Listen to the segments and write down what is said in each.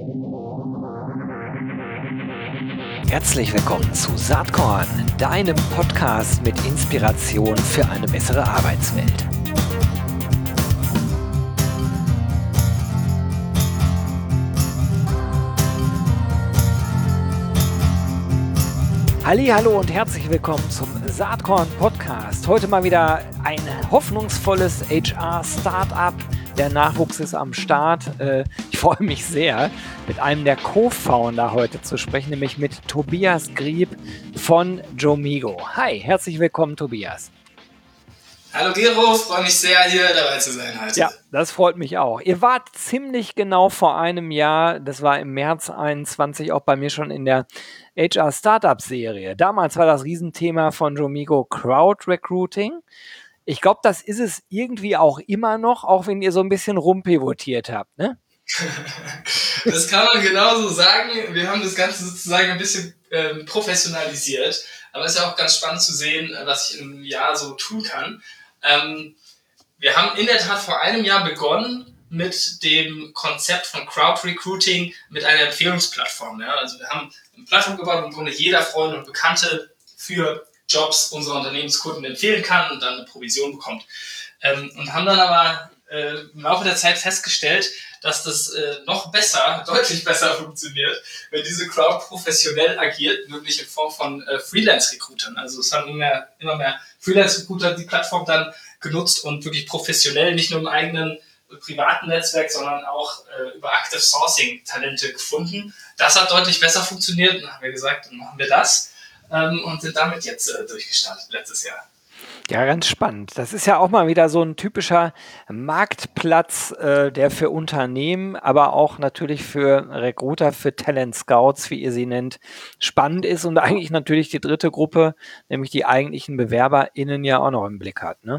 Herzlich willkommen zu Saatkorn, deinem Podcast mit Inspiration für eine bessere Arbeitswelt. Hallo und herzlich willkommen zum Saatkorn Podcast. Heute mal wieder ein hoffnungsvolles HR-Startup. Der Nachwuchs ist am Start. Ich freue mich sehr, mit einem der Co-Founder heute zu sprechen, nämlich mit Tobias Grieb von Jomigo. Hi, herzlich willkommen, Tobias. Hallo Gero, freue mich sehr, hier dabei zu sein heute. Ja, das freut mich auch. Ihr wart ziemlich genau vor einem Jahr, das war im März 21, auch bei mir schon in der HR-Startup-Serie. Damals war das Riesenthema von Jomigo Crowd Recruiting. Ich glaube, das ist es irgendwie auch immer noch, auch wenn ihr so ein bisschen rumpivotiert habt, ne? Das kann man genauso sagen. Wir haben das Ganze sozusagen ein bisschen professionalisiert. Aber es ist ja auch ganz spannend zu sehen, was ich im Jahr so tun kann. Wir haben in der Tat vor einem Jahr begonnen mit dem Konzept von Crowd Recruiting mit einer Empfehlungsplattform. Ja? Also wir haben eine Plattform gebaut, wo im Grunde jeder Freund und Bekannte für Jobs unserer Unternehmenskunden empfehlen kann und dann eine Provision bekommt. Und haben dann aber im Laufe der Zeit festgestellt, dass das noch besser, deutlich besser funktioniert, wenn diese Crowd professionell agiert, wirklich in Form von Freelance-Recruitern. Also es haben immer mehr Freelance-Recruiter die Plattform dann genutzt und wirklich professionell, nicht nur im eigenen privaten Netzwerk, sondern auch über Active Sourcing Talente gefunden. Das hat deutlich besser funktioniert und dann haben wir gesagt, dann machen wir das und sind damit jetzt durchgestartet letztes Jahr. Ja, ganz spannend. Das ist ja auch mal wieder so ein typischer Marktplatz, der für Unternehmen, aber auch natürlich für Recruiter, für Talent Scouts, wie ihr sie nennt, spannend ist und eigentlich natürlich die dritte Gruppe, nämlich die eigentlichen BewerberInnen ja auch noch im Blick hat, ne?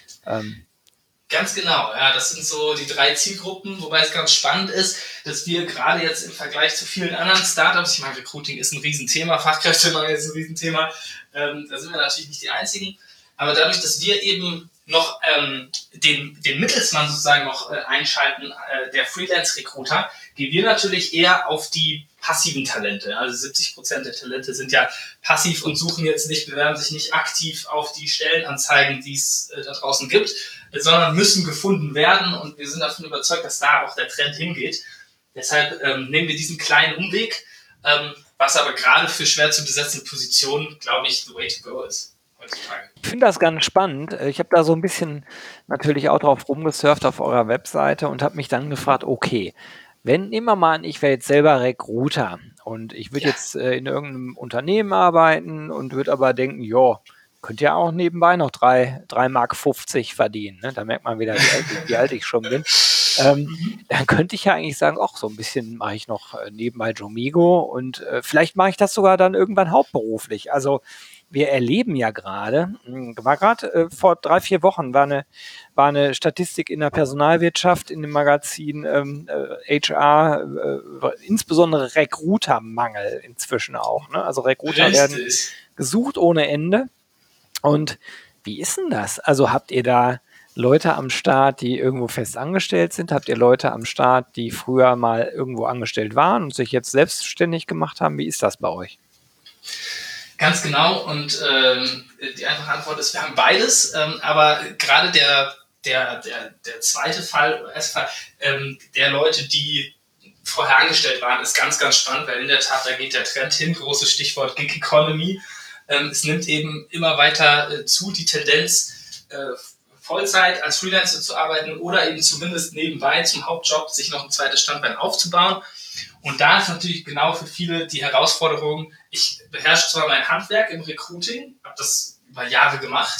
Ganz genau, ja, das sind so die 3 Zielgruppen, wobei es ganz spannend ist, dass wir gerade jetzt im Vergleich zu vielen anderen Startups, ich meine, Recruiting ist ein Riesenthema, Fachkräftemangel ist ein Riesenthema, da sind wir natürlich nicht die Einzigen, aber dadurch, dass wir eben noch den Mittelsmann sozusagen noch einschalten, der Freelance-Recruiter, gehen wir natürlich eher auf die passiven Talente. Also 70% der Talente sind ja passiv und suchen jetzt nicht, bewerben sich nicht aktiv auf die Stellenanzeigen, die es da draußen gibt, sondern müssen gefunden werden und wir sind davon überzeugt, dass da auch der Trend hingeht. Deshalb nehmen wir diesen kleinen Umweg, was aber gerade für schwer zu besetzende Positionen, glaube ich, the way to go ist heutzutage. Ich finde das ganz spannend. Ich habe da so ein bisschen natürlich auch drauf rumgesurft auf eurer Webseite und habe mich dann gefragt, okay, nehmen wir mal an, ich wäre jetzt selber Recruiter und ich würde jetzt in irgendeinem Unternehmen arbeiten und würde aber denken, ja, könnt ihr auch nebenbei noch 3,50 Mark verdienen. Ne? Da merkt man wieder, wie alt ich schon bin. Dann könnte ich ja eigentlich sagen, ach, so ein bisschen mache ich noch nebenbei Jomigo und vielleicht mache ich das sogar dann irgendwann hauptberuflich. Also wir erleben ja gerade, vor 3-4 Wochen war eine Statistik in der Personalwirtschaft in dem Magazin HR, insbesondere Recruitermangel inzwischen auch. Ne? Also Recruiter werden gesucht ohne Ende. Und wie ist denn das? Also habt ihr da Leute am Start, die irgendwo fest angestellt sind? Habt ihr Leute am Start, die früher mal irgendwo angestellt waren und sich jetzt selbstständig gemacht haben? Wie ist das bei euch? Ganz genau und die einfache Antwort ist, wir haben beides, aber gerade der zweite Fall, erste Fall, der Leute, die vorher angestellt waren, ist ganz, ganz spannend, weil in der Tat, da geht der Trend hin, großes Stichwort Gig Economy. Es nimmt eben immer weiter zu, die Tendenz, Vollzeit als Freelancer zu arbeiten oder eben zumindest nebenbei zum Hauptjob sich noch ein zweites Standbein aufzubauen. Und da ist natürlich genau für viele die Herausforderung, ich beherrsche zwar mein Handwerk im Recruiting, habe das über Jahre gemacht,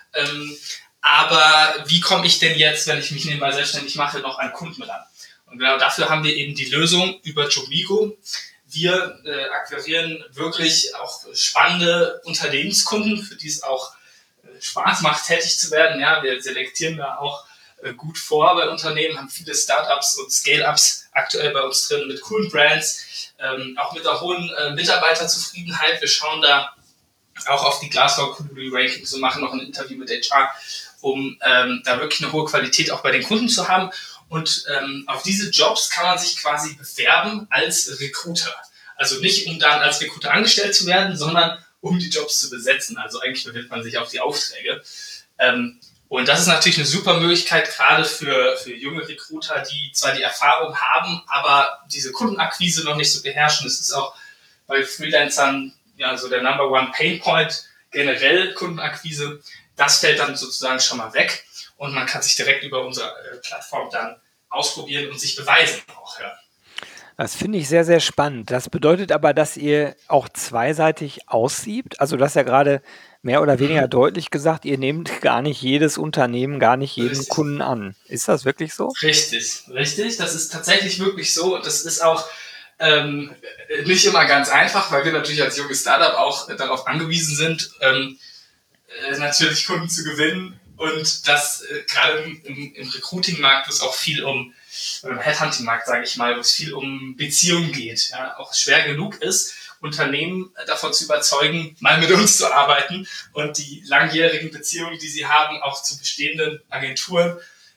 aber wie komme ich denn jetzt, wenn ich mich nebenbei selbstständig mache, noch an Kunden ran? Und genau dafür haben wir eben die Lösung über Jomigo. Wir akquirieren wirklich auch spannende Unternehmenskunden, für die es auch Spaß macht, tätig zu werden. Ja, wir selektieren da auch gut vor bei Unternehmen, haben viele Startups und Scale-Ups aktuell bei uns drin mit coolen Brands, auch mit der hohen Mitarbeiterzufriedenheit. Wir schauen da auch auf die Glassdoor Community Ranking zu machen, noch ein Interview mit HR, um da wirklich eine hohe Qualität auch bei den Kunden zu haben. und auf diese Jobs kann man sich quasi bewerben als Recruiter. Also nicht, um dann als Recruiter angestellt zu werden, sondern um die Jobs zu besetzen. Also eigentlich bewirbt man sich auf die Aufträge. Und das ist natürlich eine super Möglichkeit, gerade für junge Recruiter, die zwar die Erfahrung haben, aber diese Kundenakquise noch nicht so beherrschen. Das ist auch bei Freelancern ja so der Number One Pain Point, generell Kundenakquise. Das fällt dann sozusagen schon mal weg und man kann sich direkt über unsere Plattform dann ausprobieren und sich beweisen auch. Ja. Das finde ich sehr, sehr spannend. Das bedeutet aber, dass ihr auch zweiseitig aussiebt. Also du hast ja gerade mehr oder weniger deutlich gesagt, ihr nehmt gar nicht jedes Unternehmen, gar nicht jeden Richtig. Kunden an. Ist das wirklich so? Richtig. Das ist tatsächlich wirklich so. Das ist auch nicht immer ganz einfach, weil wir natürlich als junges Startup auch darauf angewiesen sind, natürlich Kunden zu gewinnen. Und das gerade im Recruiting-Markt, wo es auch viel im Headhunting-Markt, sage ich mal, wo es viel um Beziehungen geht, ja, auch schwer genug ist, Unternehmen davon zu überzeugen, mal mit uns zu arbeiten und die langjährigen Beziehungen, die sie haben, auch zu bestehenden Agenturen,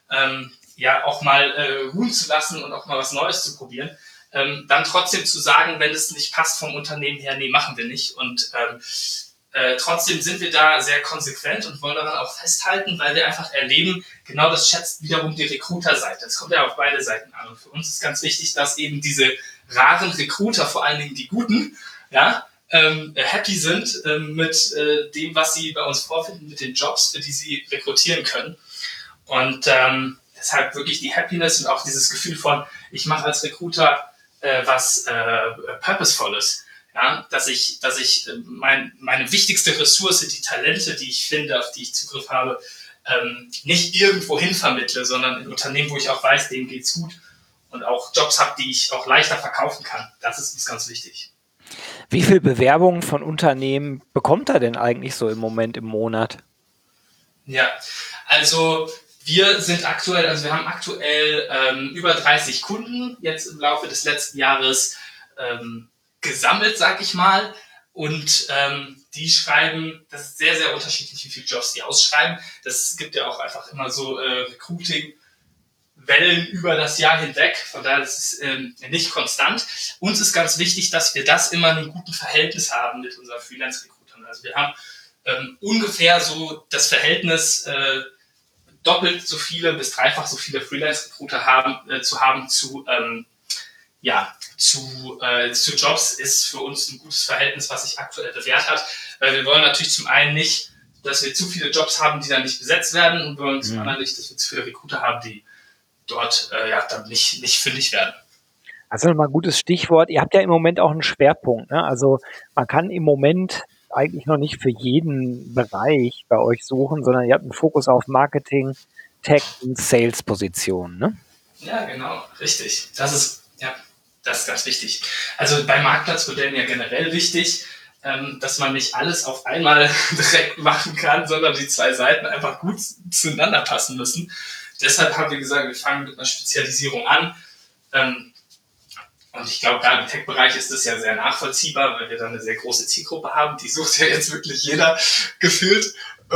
ja auch mal ruhen zu lassen und auch mal was Neues zu probieren. Dann trotzdem zu sagen, wenn es nicht passt vom Unternehmen her, nee, machen wir nicht. Und trotzdem sind wir da sehr konsequent und wollen daran auch festhalten, weil wir einfach erleben, genau das schätzt wiederum die Recruiter-Seite. Das kommt ja auf beide Seiten an. Und für uns ist ganz wichtig, dass eben diese raren Recruiter, vor allen Dingen die guten, ja, happy sind mit dem, was sie bei uns vorfinden, mit den Jobs, für die sie rekrutieren können. Und deshalb wirklich die Happiness und auch dieses Gefühl von, ich mache als Recruiter was Purposevolles. Ja, dass ich meine wichtigste Ressource, die Talente, die ich finde, auf die ich Zugriff habe, nicht irgendwo hin vermittle, sondern in Unternehmen, wo ich auch weiß, denen geht's gut und auch Jobs habe, die ich auch leichter verkaufen kann. Das ist uns ganz wichtig. Wie viele Bewerbungen von Unternehmen bekommt er denn eigentlich so im Moment im Monat? Ja, also wir haben aktuell über 30 Kunden jetzt im Laufe des letzten Jahres gesammelt, sag ich mal. Und die schreiben, das ist sehr, sehr unterschiedlich, wie viele Jobs die ausschreiben. Das gibt ja auch einfach immer so Recruiting-Wellen über das Jahr hinweg. Von daher ist es nicht konstant. Uns ist ganz wichtig, dass wir das immer in einem guten Verhältnis haben mit unseren Freelance-Recruitern. Also wir haben ungefähr so das Verhältnis doppelt so viele bis dreifach so viele Freelance-Recruiter haben zu Jobs ist für uns ein gutes Verhältnis, was sich aktuell bewährt hat, weil wir wollen natürlich zum einen nicht, dass wir zu viele Jobs haben, die dann nicht besetzt werden und wir wollen zum anderen nicht, dass wir zu viele Recruiter haben, die dort dann nicht fündig werden. Also nochmal ein gutes Stichwort. Ihr habt ja im Moment auch einen Schwerpunkt, ne? Also man kann im Moment eigentlich noch nicht für jeden Bereich bei euch suchen, sondern ihr habt einen Fokus auf Marketing, Tech und Sales-Positionen, ne? Ja, genau, richtig. Das ist ganz wichtig. Also bei Marktplatzmodellen ja generell wichtig, dass man nicht alles auf einmal direkt machen kann, sondern die zwei Seiten einfach gut zueinander passen müssen. Deshalb haben wir gesagt, wir fangen mit einer Spezialisierung an. Und ich glaube, gerade im Tech-Bereich ist das ja sehr nachvollziehbar, weil wir da eine sehr große Zielgruppe haben. Die sucht ja jetzt wirklich jeder gefühlt.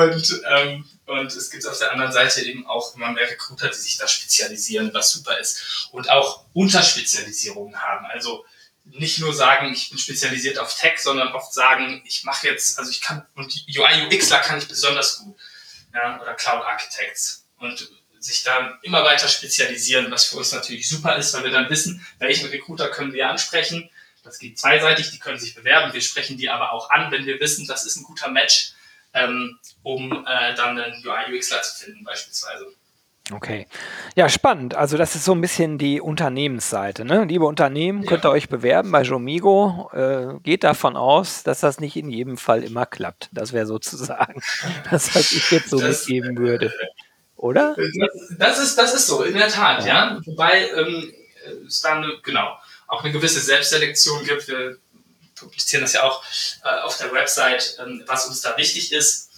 Und es gibt auf der anderen Seite eben auch immer mehr Recruiter, die sich da spezialisieren, was super ist. Und auch Unterspezialisierungen haben. Also nicht nur sagen, ich bin spezialisiert auf Tech, sondern oft sagen, und UI, UXler kann ich besonders gut. Ja, oder Cloud Architects. Und sich dann immer weiter spezialisieren, was für uns natürlich super ist, weil wir dann wissen, welchen Recruiter können wir ansprechen. Das geht zweiseitig, die können sich bewerben, wir sprechen die aber auch an, wenn wir wissen, das ist ein guter Match, um dann einen UI-UXler zu finden beispielsweise. Okay. Ja, spannend. Also das ist so ein bisschen die Unternehmensseite, ne? Liebe Unternehmen, könnt ihr euch bewerben bei Jomigo. Geht davon aus, dass das nicht in jedem Fall immer klappt. Das wäre sozusagen das, was ich jetzt so mitgeben würde. Oder? Das ist so, in der Tat, ja. Wobei es dann auch eine gewisse Selbstselektion gibt. Wir publizieren das ja auch auf der Website, was uns da wichtig ist.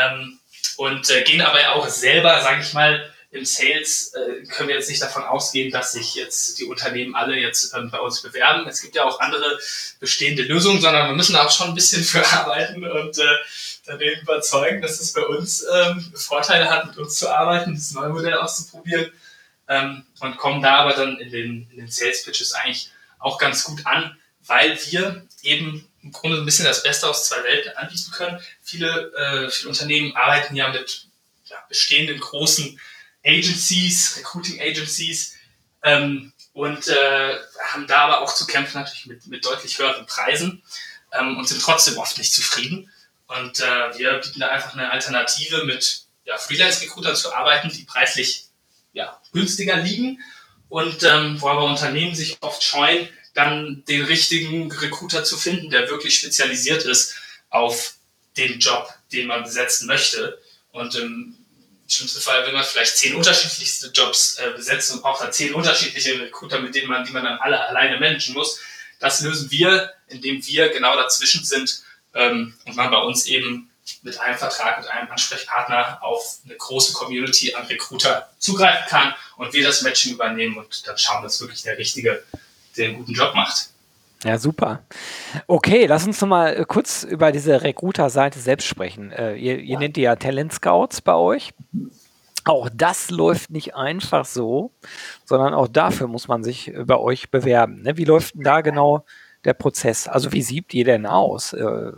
Und gehen aber ja auch selber, sage ich mal, im Sales können wir jetzt nicht davon ausgehen, dass sich jetzt die Unternehmen alle jetzt bei uns bewerben. Es gibt ja auch andere bestehende Lösungen, sondern wir müssen da auch schon ein bisschen für arbeiten und dann überzeugen, dass es bei uns Vorteile hat, mit uns zu arbeiten, das neue Modell auszuprobieren. und kommen da aber dann in den Sales Pitches eigentlich auch ganz gut an, weil wir eben im Grunde ein bisschen das Beste aus zwei Welten anbieten können. Viele Unternehmen arbeiten ja mit bestehenden großen Agencies, Recruiting Agencies, und haben da aber auch zu kämpfen natürlich mit deutlich höheren Preisen, und sind trotzdem oft nicht zufrieden. Und wir bieten da einfach eine Alternative, mit Freelance-Recruitern zu arbeiten, die preislich günstiger liegen, und wo aber Unternehmen sich oft scheuen, dann den richtigen Recruiter zu finden, der wirklich spezialisiert ist auf den Job, den man besetzen möchte. Und im schlimmsten Fall will man vielleicht 10 unterschiedlichste Jobs besetzen und braucht dann 10 unterschiedliche Recruiter, die man dann alle alleine managen muss. Das lösen wir, indem wir genau dazwischen sind, und man bei uns eben mit einem Vertrag, mit einem Ansprechpartner auf eine große Community an Recruiter zugreifen kann und wir das Matching übernehmen und dann schauen, dass wirklich der Richtige den guten Job macht. Ja, super. Okay, lass uns noch mal kurz über diese Recruiter-Seite selbst sprechen. Ihr nennt die ja Talent Scouts bei euch. Auch das läuft nicht einfach so, sondern auch dafür muss man sich bei euch bewerben. Ne? Wie läuft denn da genau der Prozess? Also wie sieht ihr denn aus?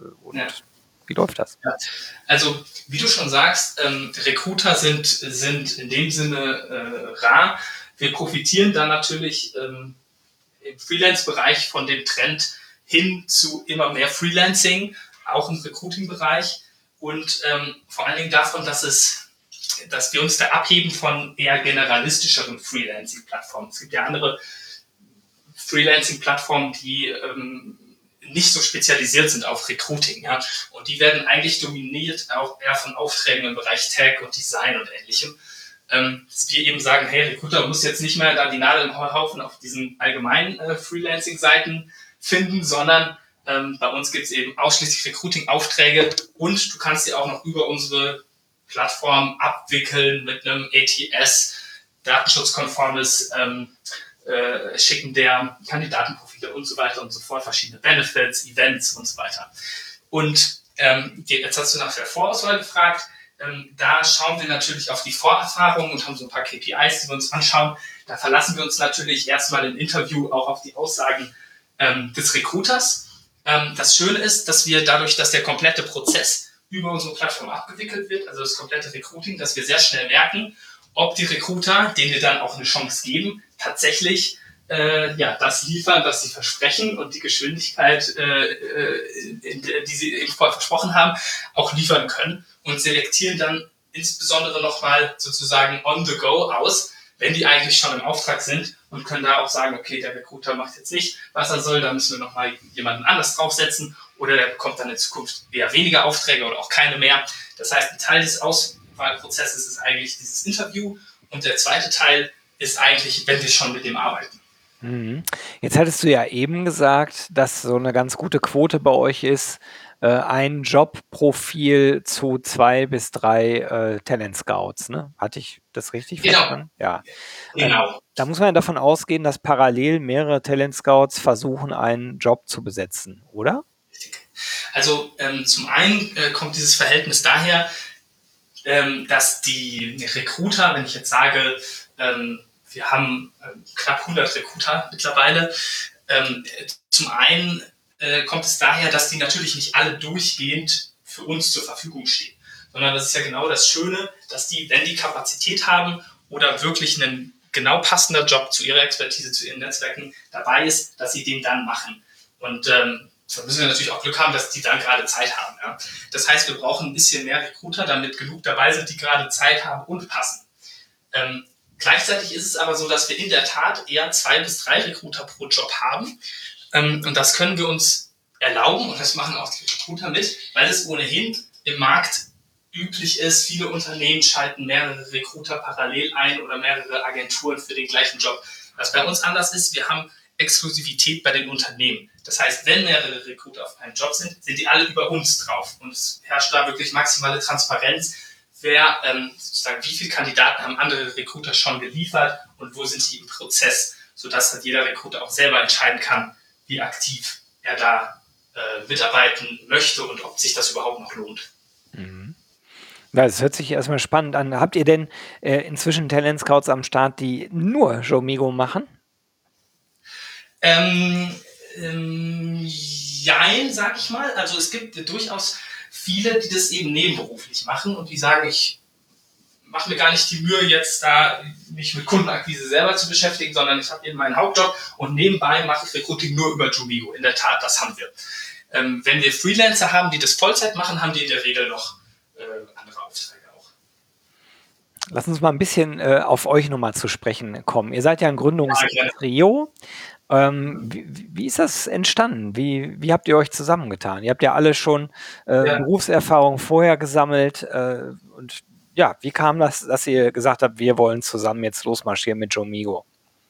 Wie läuft das? Ja. Also wie du schon sagst, Recruiter sind in dem Sinne rar. Wir profitieren da natürlich im Freelance-Bereich von dem Trend hin zu immer mehr Freelancing, auch im Recruiting-Bereich, und vor allen Dingen davon, dass wir uns da abheben von eher generalistischeren Freelancing-Plattformen. Es gibt ja andere Freelancing-Plattformen, die nicht so spezialisiert sind auf Recruiting, ja, und die werden eigentlich dominiert auch eher von Aufträgen im Bereich Tech und Design und Ähnlichem. Dass wir eben sagen, hey, Recruiter muss jetzt nicht mehr da die Nadel im Heuhaufen auf diesen allgemeinen Freelancing-Seiten finden, sondern bei uns gibt es eben ausschließlich Recruiting-Aufträge, und du kannst die auch noch über unsere Plattform abwickeln mit einem ATS, datenschutzkonformes Schicken der Kandidatenprofile und so weiter und so fort, verschiedene Benefits, Events und so weiter. Und jetzt hast du nach der Vorauswahl gefragt. Da schauen wir natürlich auf die Vorerfahrung und haben so ein paar KPIs, die wir uns anschauen. Da verlassen wir uns natürlich erstmal im Interview auch auf die Aussagen des Recruiters. Das Schöne ist, dass wir dadurch, dass der komplette Prozess über unsere Plattform abgewickelt wird, also das komplette Recruiting, dass wir sehr schnell merken, ob die Recruiter, denen wir dann auch eine Chance geben, tatsächlich das liefern, was sie versprechen, und die Geschwindigkeit, die sie eben vorher versprochen haben, auch liefern können, und selektieren dann insbesondere nochmal sozusagen on the go aus, wenn die eigentlich schon im Auftrag sind, und können da auch sagen, okay, der Recruiter macht jetzt nicht, was er soll, da müssen wir nochmal jemanden anders draufsetzen, oder der bekommt dann in Zukunft eher weniger Aufträge oder auch keine mehr. Das heißt, ein Teil des Auswahlprozesses ist eigentlich dieses Interview, und der zweite Teil ist eigentlich, wenn wir schon mit dem arbeiten. Jetzt hattest du ja eben gesagt, dass so eine ganz gute Quote bei euch ist, ein Jobprofil zu 2 bis 3 Talent Scouts, ne? Hatte ich das richtig verstanden? Ja. Genau. Da muss man ja davon ausgehen, dass parallel mehrere Talent Scouts versuchen, einen Job zu besetzen, oder? Also zum einen kommt dieses Verhältnis daher, dass die Recruiter, wenn ich jetzt sage, wir haben knapp 100 Recruiter mittlerweile, zum einen kommt es daher, dass die natürlich nicht alle durchgehend für uns zur Verfügung stehen, sondern das ist ja genau das Schöne, dass die, wenn die Kapazität haben oder wirklich einen genau passender Job zu ihrer Expertise, zu ihren Netzwerken dabei ist, dass sie den dann machen. Und da müssen wir natürlich auch Glück haben, dass die dann gerade Zeit haben. Ja? Das heißt, wir brauchen ein bisschen mehr Recruiter, damit genug dabei sind, die gerade Zeit haben und passen. Gleichzeitig ist es aber so, dass wir in der Tat eher 2 bis 3 Recruiter pro Job haben. Und das können wir uns erlauben, und das machen auch die Recruiter mit, weil es ohnehin im Markt üblich ist. Viele Unternehmen schalten mehrere Recruiter parallel ein oder mehrere Agenturen für den gleichen Job. Was bei uns anders ist, wir haben Exklusivität bei den Unternehmen. Das heißt, wenn mehrere Recruiter auf einem Job sind, sind die alle über uns drauf. Und es herrscht da wirklich maximale Transparenz, wer sozusagen, wie viele Kandidaten haben andere Recruiter schon geliefert und wo sind die im Prozess, sodass halt jeder Recruiter auch selber entscheiden kann, wie aktiv er da mitarbeiten möchte und ob sich das überhaupt noch lohnt. Ja, das hört sich erstmal spannend an. Habt ihr denn inzwischen Talent Scouts am Start, die nur Jomigo machen? Jein, sag ich mal. Also es gibt durchaus viele, die das eben nebenberuflich machen und die sagen, ich mache mir gar nicht die Mühe, jetzt da mich mit Kundenakquise selber zu beschäftigen, sondern ich habe eben meinen Hauptjob und nebenbei mache ich Recruiting nur über Jomigo. In der Tat, das haben wir. Wenn wir Freelancer haben, die das Vollzeit machen, haben die in der Regel noch andere Aufträge auch. Lass uns mal ein bisschen auf euch nochmal zu sprechen kommen. Ihr seid ja ein Gründungstrio. Wie ist das entstanden? Wie habt ihr euch zusammengetan? Ihr habt ja alle schon Berufserfahrung vorher gesammelt. Und ja, wie kam das, dass ihr gesagt habt, wir wollen zusammen jetzt losmarschieren mit Jomigo?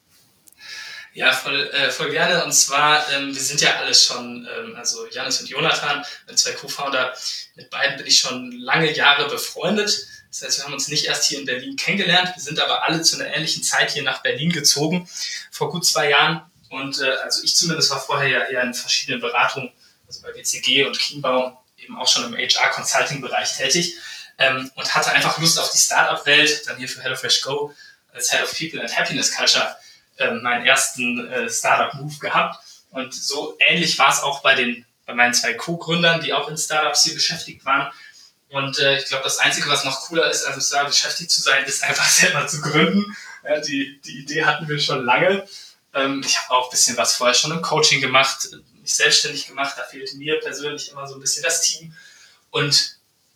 Ja, voll gerne. Und zwar, wir sind ja alle schon, also Janis und Jonathan, meine zwei Co-Founder, mit beiden bin ich schon lange Jahre befreundet. Das heißt, wir haben uns nicht erst hier in Berlin kennengelernt, wir sind aber alle zu einer ähnlichen Zeit hier nach Berlin gezogen, vor gut 2 Jahren. Und also ich zumindest war vorher ja eher in verschiedenen Beratungen, also bei WCG und Kienbaum, eben auch schon im HR-Consulting-Bereich tätig und hatte einfach Lust auf die Startup-Welt, dann hier für HelloFresh Go als Head of People and Happiness Culture meinen ersten Startup-Move gehabt. Und so ähnlich war es auch bei meinen 2 Co-Gründern, die auch in Startups hier beschäftigt waren. Und ich glaube, das Einzige, was noch cooler ist, als da beschäftigt zu sein, ist einfach selber zu gründen. Ja, die Idee hatten wir schon lange. Ich habe auch ein bisschen was vorher schon im Coaching gemacht, mich selbstständig gemacht. Da fehlte mir persönlich immer so ein bisschen das Team. Und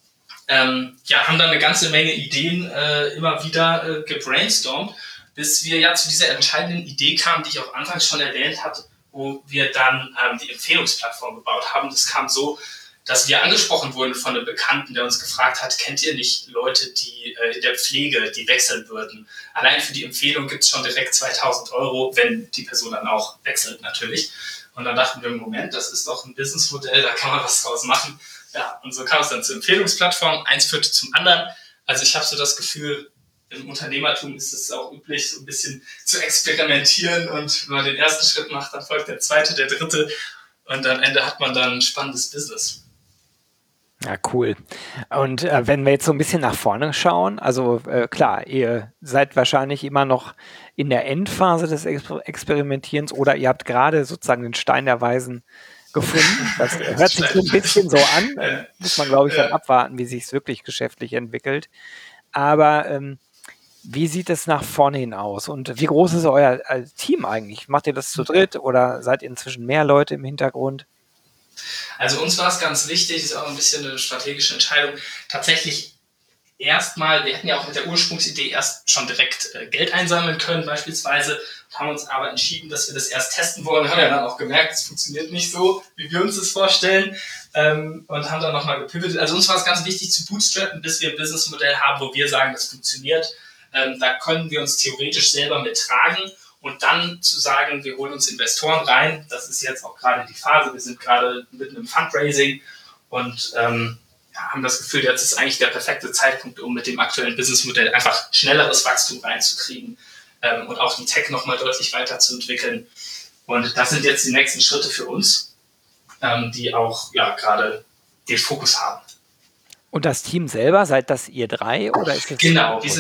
haben dann eine ganze Menge Ideen immer wieder gebrainstormt, bis wir ja zu dieser entscheidenden Idee kamen, die ich auch anfangs schon erwähnt hatte, wo wir dann die Empfehlungsplattform gebaut haben. Das kam so, dass wir angesprochen wurden von einem Bekannten, der uns gefragt hat, kennt ihr nicht Leute, die in der Pflege, die wechseln würden? Allein für die Empfehlung gibt es schon direkt 2.000 €, wenn die Person dann auch wechselt natürlich. Und dann dachten wir, Moment, das ist doch ein Businessmodell, da kann man was draus machen. Ja, und so kam es dann zur Empfehlungsplattform, eins führte zum anderen. Also ich habe so das Gefühl, im Unternehmertum ist es auch üblich, so ein bisschen zu experimentieren und wenn man den ersten Schritt macht, dann folgt der zweite, der dritte und am Ende hat man dann ein spannendes Business. Ja, cool. Und wenn wir jetzt so ein bisschen nach vorne schauen, also klar, ihr seid wahrscheinlich immer noch in der Endphase des Experimentierens oder ihr habt gerade sozusagen den Stein der Weisen gefunden. Das hört sich so ein bisschen so an. Muss man, glaube ich, dann abwarten, wie sich es wirklich geschäftlich entwickelt. Aber wie sieht es nach vorne hin aus? Und wie groß ist euer Team eigentlich? Macht ihr das zu dritt oder seid ihr inzwischen mehr Leute im Hintergrund? Also uns war es ganz wichtig, das ist auch ein bisschen eine strategische Entscheidung, tatsächlich erstmal, wir hätten ja auch mit der Ursprungsidee erst schon direkt Geld einsammeln können beispielsweise, haben uns aber entschieden, dass wir das erst testen wollen, haben ja dann auch gemerkt, es funktioniert nicht so, wie wir uns das vorstellen und haben dann nochmal gepivotet. Also uns war es ganz wichtig zu bootstrappen, bis wir ein Businessmodell haben, wo wir sagen, das funktioniert. Da können wir uns theoretisch selber mittragen. Und dann zu sagen, wir holen uns Investoren rein, das ist jetzt auch gerade die Phase, wir sind gerade mitten im Fundraising und haben das Gefühl, jetzt ist eigentlich der perfekte Zeitpunkt, um mit dem aktuellen Businessmodell einfach schnelleres Wachstum reinzukriegen und auch die Tech nochmal deutlich weiterzuentwickeln. Und das sind jetzt die nächsten Schritte für uns, die auch gerade den Fokus haben. Und das Team selber, seid das ihr 3 oder ist das? Genau, wir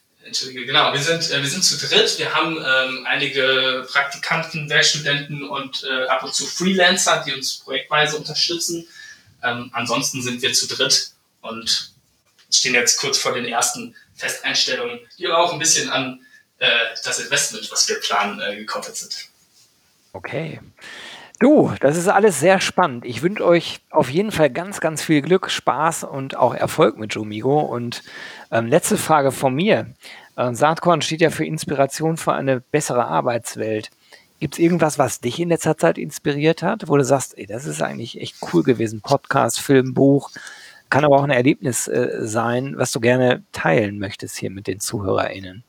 sind zu dritt. Wir haben einige Praktikanten, Werkstudenten und ab und zu Freelancer, die uns projektweise unterstützen. Ansonsten sind wir zu dritt und stehen jetzt kurz vor den ersten Festeinstellungen, die aber auch ein bisschen an das Investment, was wir planen, gekoppelt sind. Okay. Du, das ist alles sehr spannend. Ich wünsche euch auf jeden Fall ganz, ganz viel Glück, Spaß und auch Erfolg mit Jomigo. Und letzte Frage von mir. Saatkorn steht ja für Inspiration für eine bessere Arbeitswelt. Gibt es irgendwas, was dich in letzter Zeit inspiriert hat, wo du sagst, ey, das ist eigentlich echt cool gewesen, Podcast, Film, Buch, kann aber auch ein Erlebnis sein, was du gerne teilen möchtest hier mit den ZuhörerInnen?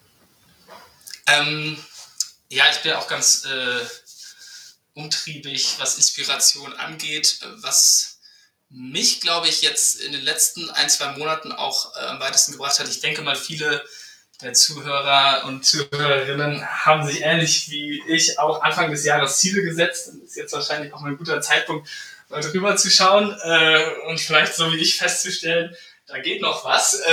Ich bin auch ganz umtriebig, was Inspiration angeht, was mich, glaube ich, jetzt in den letzten 1-2 Monaten auch am weitesten gebracht hat. Ich denke mal, viele der Zuhörer und Zuhörerinnen haben sich ähnlich wie ich auch Anfang des Jahres Ziele gesetzt. Das ist jetzt wahrscheinlich auch mal ein guter Zeitpunkt, mal drüber zu schauen und vielleicht so wie ich festzustellen, da geht noch was.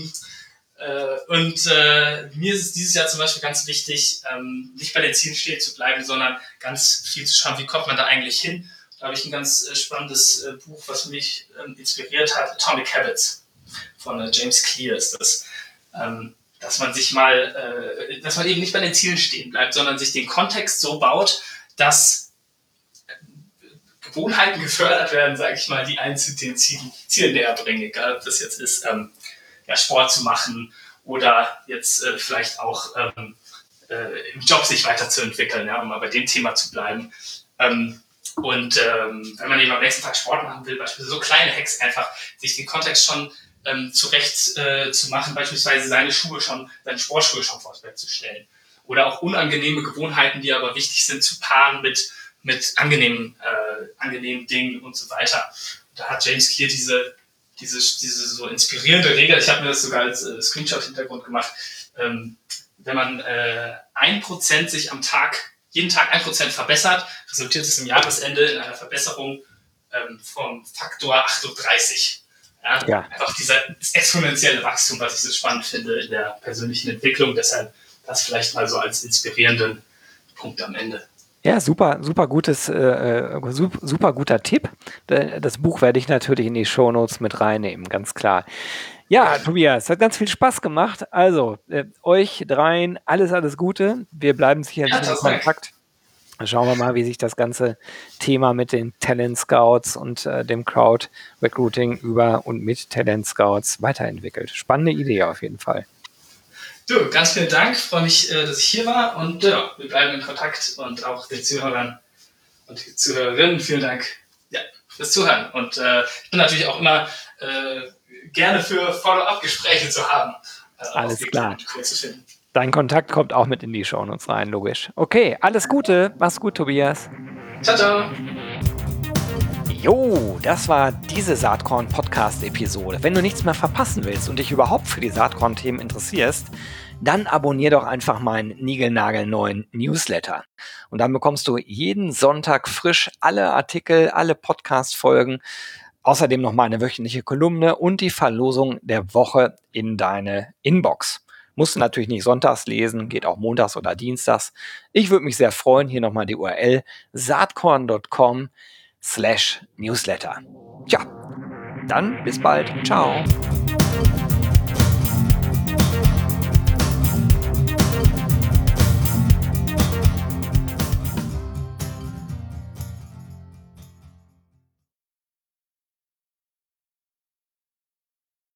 Mir ist es dieses Jahr zum Beispiel ganz wichtig, nicht bei den Zielen stehen zu bleiben, sondern ganz viel zu schauen, wie kommt man da eigentlich hin. Da habe ich ein ganz spannendes Buch, was mich inspiriert hat, Atomic Habits von James Clear ist das. Dass man dass man eben nicht bei den Zielen stehen bleibt, sondern sich den Kontext so baut, dass Gewohnheiten gefördert werden, sage ich mal, die einen zu den Zielen näher bringen, egal ob das jetzt ist, Sport zu machen oder jetzt vielleicht auch im Job sich weiterzuentwickeln, um mal bei dem Thema zu bleiben. Wenn man eben am nächsten Tag Sport machen will, beispielsweise so kleine Hacks einfach, sich den Kontext schon zurecht zu machen, beispielsweise seine Sportschuhe schon vors Bett zu stellen. Oder auch unangenehme Gewohnheiten, die aber wichtig sind, zu paaren mit angenehmen Dingen und so weiter. Und da hat James Clear diese so inspirierende Regel, ich habe mir das sogar als Screenshot-Hintergrund gemacht, wenn man 1% sich jeden Tag 1% verbessert, resultiert es im Jahresende in einer Verbesserung vom Faktor 38. Ja. Einfach das exponentielle Wachstum, was ich so spannend finde in der persönlichen Entwicklung. Deshalb das vielleicht mal so als inspirierenden Punkt am Ende. Ja, super guter Tipp. Das Buch werde ich natürlich in die Shownotes mit reinnehmen, ganz klar. Ja, Tobias, hat ganz viel Spaß gemacht. Also, euch dreien alles Gute. Wir bleiben sicherlich in Kontakt. Schauen wir mal, wie sich das ganze Thema mit den Talent Scouts und dem Crowd Recruiting über und mit Talent Scouts weiterentwickelt. Spannende Idee auf jeden Fall. Du, ganz vielen Dank. Freue mich, dass ich hier war und wir bleiben in Kontakt und auch den Zuhörern und die Zuhörerinnen. Vielen Dank fürs Zuhören. Und ich bin natürlich auch immer gerne für Follow-up-Gespräche zu haben. Alles klar. Cool zu finden. Dein Kontakt kommt auch mit in die Shownotes rein, logisch. Okay, alles Gute. Mach's gut, Tobias. Ciao, ciao. Jo, das war diese Saatkorn-Podcast-Episode. Wenn du nichts mehr verpassen willst und dich überhaupt für die Saatkorn-Themen interessierst, dann abonnier doch einfach meinen niegelnagelneuen Newsletter. Und dann bekommst du jeden Sonntag frisch alle Artikel, alle Podcast-Folgen, außerdem noch meine wöchentliche Kolumne und die Verlosung der Woche in deine Inbox. Musst du natürlich nicht sonntags lesen, geht auch montags oder dienstags. Ich würde mich sehr freuen, hier nochmal die URL saatkorn.com/newsletter. Tja, dann bis bald. Ciao.